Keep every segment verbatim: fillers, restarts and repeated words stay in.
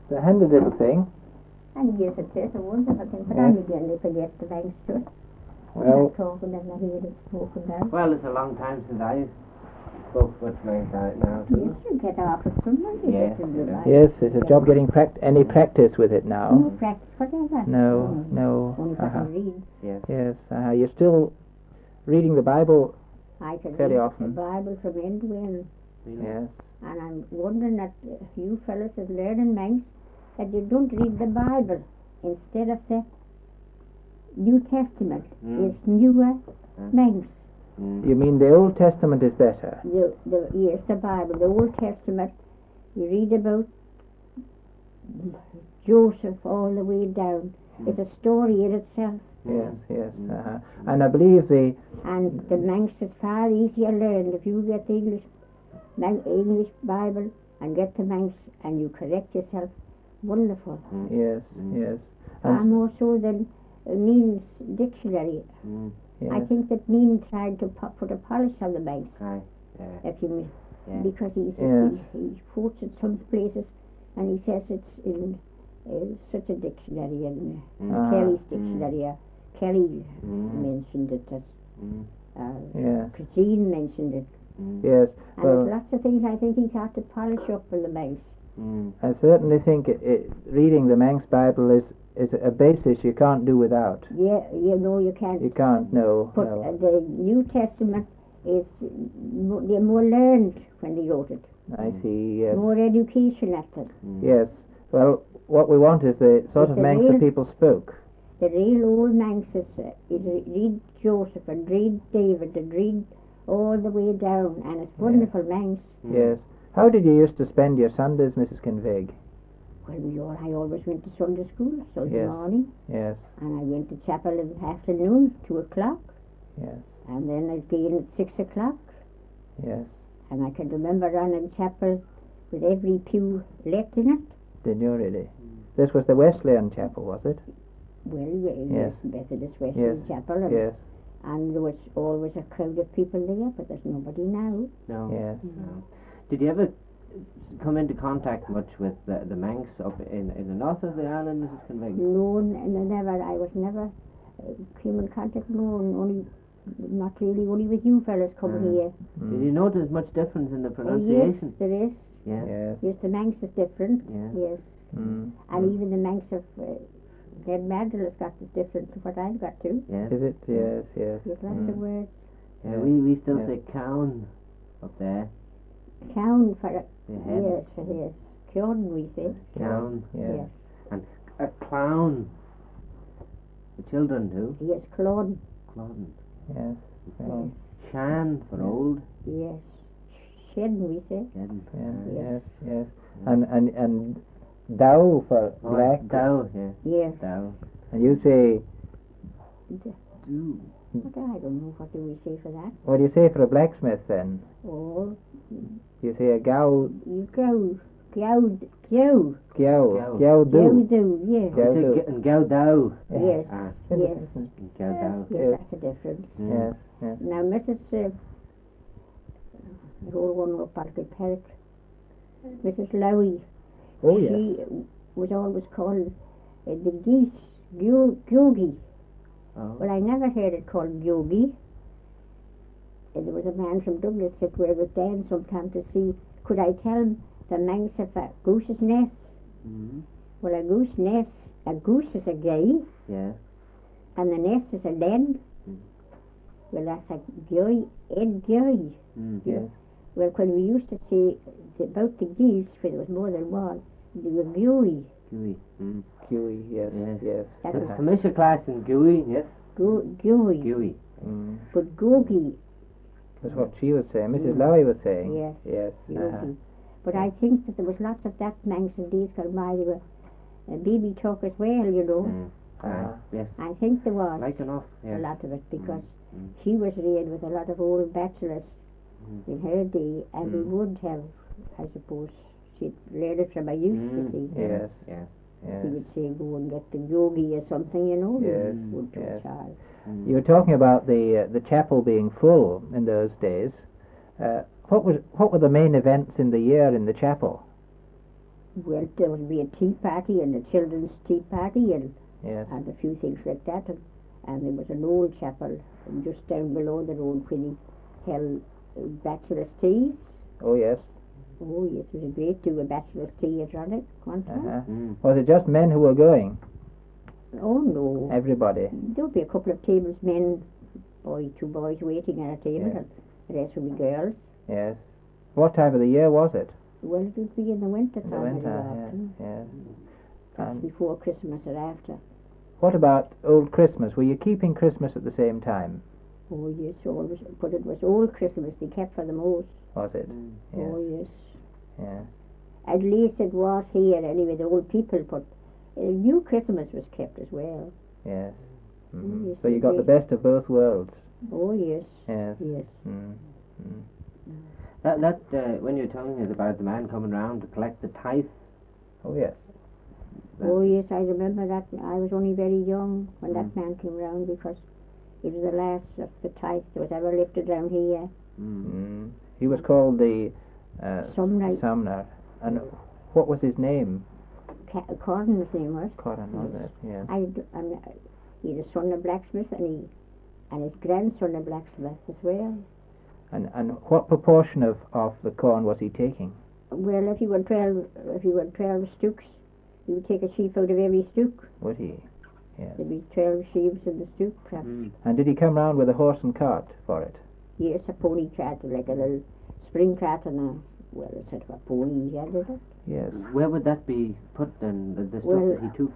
a handy little thing. And yes, it is a wonderful thing, but Yeah. I'm again to forget the banks too. Well, talking and I hear it spoken down. Well, it's a long time since I spoke much like that now, Yes, too. you get off with someone, you Yeah, get to do yeah. that. yes, it's a job getting pract any practice with it now. No practice, whatever. No, Mm. no. Only I Uh-huh. can read. Yes. Yes, uh, you're still reading the Bible. I can Fairly read often. the Bible from end to end. Really? Yes. And I'm wondering that uh, you fellas is learning Manx that you don't read the Bible instead of the New Testament. Mm. It's newer Mm. Manx. Mm. You mean the Old Testament is better? The, the, yes, the Bible, the Old Testament, you read about Joseph all the way down. Mm. It's a story in itself. Yes, yes. Mm. Uh-huh. And I believe the And the Manx is far easier learned if you get the English, Man- English Bible and get the Manx and you correct yourself. Wonderful. Mm. yes, Mm. yes. Far And more so than uh, Mean's dictionary. Mm. yes. I think that Mean tried to pu- put a polish on the Manx, Aye. Yeah. if you mean, Yeah. because he's, Yes. he, he quotes it some places and he says it's in uh, such a dictionary and Mm. Ah. Kelly's Mm. dictionary. Uh, Kelly Mm. mentioned it as Mm. uh, Yes, Christine mentioned it. Mm. yes. And Well, there's lots of things I think he's had to polish up in the Manx. Mm. I certainly think it, it, reading the Manx Bible is, is a basis you can't do without. Yeah, you know you can't. You can't, no, But no. uh, the New Testament is mo- they're more learned when they wrote it. I see, yes. More education at it. Mm. Yes. Well, what we want is the sort It's of the Manx real- that people spoke. The real old Manx is, uh, is uh, read Joseph and read David and read all the way down, and it's wonderful Manx. Mm. Yes. How did you used to spend your Sundays, Missus Kinvig? Well, we all, I always went to Sunday school, Sunday Yes. morning, Yes, and I went to chapel in the afternoon, two o'clock, yes, and then I'd be in at six o'clock. yes. And I can remember running chapel with every pew let in it. Did you really? This was the Wesleyan Chapel, was it? Well, yes, Yes. Methodist Wesleyan Yes. Chapel, and, Yes, and there was always a crowd of people there, but there's nobody now. No. yes. No. Did you ever come into contact much with the, the Manx up in, in the north of the island, Missus Kinvig? No, n- n- never. I was never uh, came in contact. No, n- only not really. Only with you fellas coming Mm. here. Did Mm. you notice much difference in the Oh, yes, pronunciation? there is. Yeah. Yes. Yes, the Manx is different. Yeah. Yes, Mm. and Mm. even the Manx of uh, Ned Mandel has got it different to what I've got too. Yeah. Is it? Yes, yes. There's lots Mm. of words. Yeah, Yeah. we, we still Yeah. say cown up there. Cown for it. The head. Yes, yes. Cown we say. Cown. Yes. Yes. A clown. The children do. Yes, clon. Clown. Yes. Yes. Yes. Shan for old. Yes. Shed we say. Shen. Yes. Yes. Yes. Yes. And and and Dow for Oh, black. Dow, yeah. Yes. Dow. And you say, Do. What, I don't know what do we say for that. what do you say for a blacksmith then? Oh, You say a gow, you go. Gow. Gow. gyow, Gyow. gyow Gow do. do. Yes. Gow We say do. g- and Gow Dow. Yes. Ah, Yes. Gow Dow. Yes, Yes. that's a difference. Mm. Yes. Yes. Now, Missus Uh, the old one up at the park, Missus Lowy, Oh yes. she was always called uh, the geese, Gyo- Gyogi. Oh. Well, I never heard it called Gyogi. Uh, there was a man from Douglas that we would Dan sometime to see, could I tell him the Manx of a goose's nest? Mm. Well, a goose nest, a goose is a guy, Yeah. and the nest is a den. Mm. Well, that's a guy, Ed guy. Mm. Yes. Well, when we used to say about the geese, when there was more than one, they were gooey. Gooey. Mm. Gooey. Yes. Yes. Yes. That There's was a commercial class in Gooey, yes? go- gooey. Gooey. Mm. But googie, That's what she was saying. Missus Mm. Lowy was saying. yes, Yes. googie. Uh-huh. But I think that there was lots of that Manx in days gone by. They were uh, B B talk as well, you know. Mm. Uh-huh. Aye. Yes. I think there was Like enough. a Yeah. lot of it because Mm. she was reared with a lot of old bachelors Mm. in her day, and we Mm. would have, I suppose, she'd learned it from a youth, Mm. you see. Yes. Yeah. He Yes. would say, go and get the yogi or something, you know. Yes, he would to yes. a child. Mm. You were talking about the uh, the chapel being full in those days. Uh, what was what were the main events in the year in the chapel? Well, there would be a tea party and a children's tea party and, Yes. and a few things like that. And, and there was an old chapel just down below the road when he held uh, bachelor's teas. Oh, yes. Oh, yes, it was a great do a bachelor's tea at Ronick one time. Uh-huh. Mm. Was it just men who were going? Oh, no. Everybody? There would be a couple of tables, men, boy, two boys waiting at a table, Yeah. and the rest would be girls. Yes. What time of the year was it? Well, it would be in the winter In time. the winter, very yes. often. Yes. Perhaps And before Christmas or after. what about old Christmas? Were you keeping Christmas at the same time? Oh, yes, always. But it was old Christmas they kept for the most. Was it? Mm. Yes. Oh, yes. Yeah. At least it was here, anyway, the old people, but uh, New Christmas was kept as well. Yes. Mhm. yes, So you it got the did. best of both worlds. Oh, yes, Yes. yes. Mm. Mm. That that uh, when you're telling us about the man coming round to collect the tithe. Oh, yes. that- Oh, yes, I remember that. I was only very young when that Mm. man came round because it was the last of the tithe that was ever lifted round here. Mm. Mm. He was called the uh, Sumner. Sumner. And what was his name? Ca- Corden's name was. Cotton, was it? Yes. I, d- and, uh, he had a son of blacksmith and he and his grandson a blacksmith as well. And and what proportion of, of the corn was he taking? Well, if you were twelve, if you were twelve stooks, you would take a sheaf out of every stook. Would he? Yes. There'd be twelve sheaves in the stook, perhaps. Mm. And did he come round with a horse and cart for it? Yes, a pony cart, like a little spring cart and a, well, a sort of a pony, he had it. Yes. Where would that be put then? The, the stuff Well, that he took.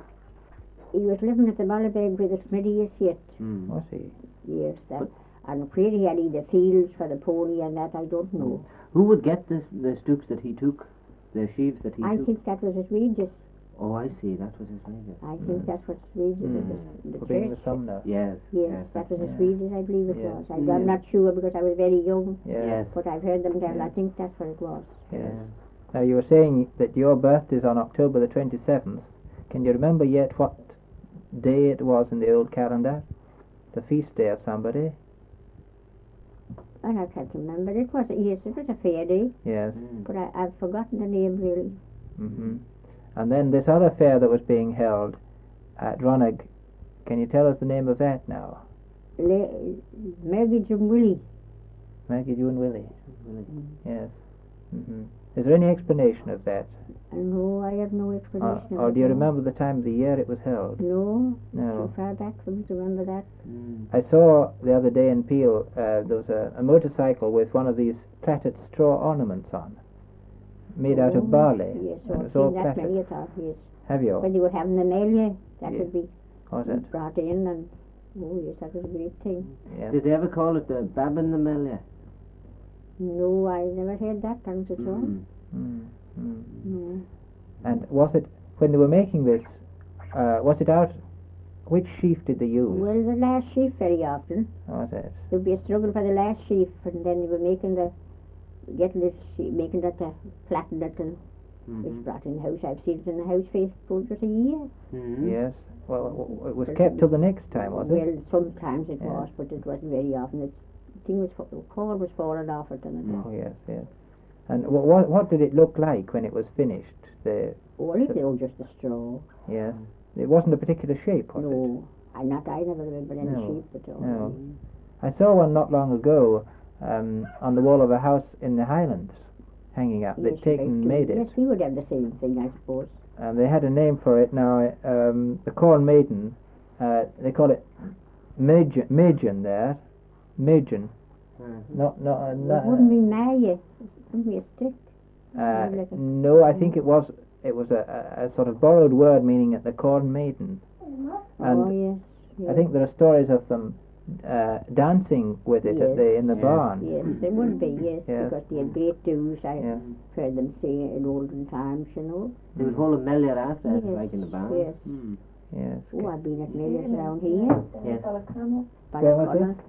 He was living at the Mullabeg where the smithy is yet. Mm. Was he? Yes, that. But- And where he had either fields for the pony and that, I don't know. Who would get this, the stooks that he took, the sheaves that he I took? think that was his wages. Oh, I see. That was his wages. I think that's what his wages Mm. is, the, For the being the church. Sumner. Yes. Yes, that was his yeah. wages, I believe it Yes. was. I, Yeah. I'm not sure because I was very young, Yes. Yes. but I've heard them tell. Yeah. I think that's what it was. Yes. Now you were saying that your birthday is on October the twenty-seventh. Can you remember yet what day it was in the old calendar? The feast day of somebody? And I can't remember. It was yes, it was a fair day, Yes. Mm. but I, I've forgotten the name really. hmm And then this other fair that was being held at Ronnig, can you tell us the name of that now? Le- Mergage and Willie. Maggie, you and Willie. Really. Yes. hmm Is there any explanation of that? No, I have no Or, explanation. or of do you it, no. remember the time of the year it was held? No, No. too far back for me to remember that. Mm. I saw the other day in Peel, uh, there was a, a motorcycle with one of these plaited straw ornaments on, made out Oh, of barley. Yes, and it I've was all seen that plaited. many a time, yes. Have you? When they were having the Melia, that Yeah. would be Was it? brought in and, oh yes, that was a great thing. Yes. Did they ever call it the Babin the Melia? No, I never heard that done at all. Mm. Mm, mm. No. And was it, when they were making this, uh, was it out, which sheaf did they use? Well, the last sheaf very often. Was it? There'd be a struggle for the last sheaf, and then they were making the, getting this, sheaf, making it, uh, flatten it, and Mhm. it's brought in the house. I've seen it in the house for for just a year. Mhm. Yes. Well, w- w- it was kept till the next time, was it? Well, sometimes it Yeah. was, but it wasn't very often. It, the thing was, fa- the core was falling off it, and it Mm. Oh, yes, yes. And wh- what, what did it look like when it was finished? The, Well, it was just a straw. yes. It wasn't a particular shape, was it? No, I not. I never remember any No, sheep at all. no. I saw one not long ago um, on the wall of a house in the Highlands, hanging up. They'd Yes, taken right, and too. made it. Yes, he would have the same thing, I suppose. And they had a name for it now. Um, the Corn Maiden, uh, they call it Majan, Majan there. Majan. Mhm. Not, not, uh, It not, wouldn't be Maya. It wouldn't be a stick. uh, like a- no, I think it was it was a, a, a sort of borrowed word meaning at the Corn Maiden. And oh, yes. yes. I think there are stories of them uh, dancing with it at the, in the Yes. barn. Yes, there would be, yes, Yes. because they had great dues. I Yes. heard them say in olden times, you know. They would hold a Melia after, Yes, like in the barn. yes. Mm. Yes. Oh, I've been at Millions around here. Yes. By Where was Colin. it?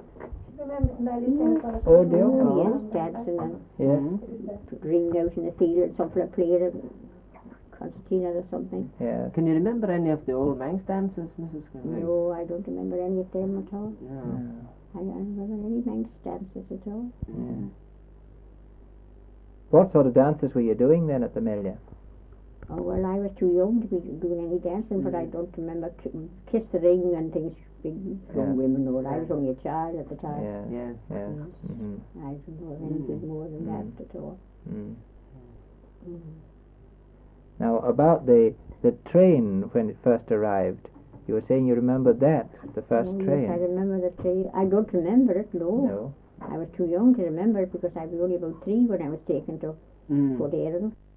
Oh, dear. Oh, yes, dancing and Yes. Mhm. ringing out in the field, some fella played it, concertina or something. Yes. Can you remember any of the old Manx dances, Missus Conway? No, I don't remember any of them at all. No. No. I don't remember any Manx dances at all. Mm. What sort of dances were you doing then at the Melia? Oh, well, I was too young to be doing any dancing, but I don't remember to kiss the ring and things big young Yeah. women know. I was only a child at the time. Yeah. Yes. Yeah. Yes. Mhm. I don't know anything Mm. more than Mm. that at all. Mm. Mm. Now about the the train when it first arrived, you were saying you remembered that the first Oh, train. Yes, I remember the train. I don't remember it, no. No. I was too young to remember it because I was only about three when I was taken to Mm. Fort Erin.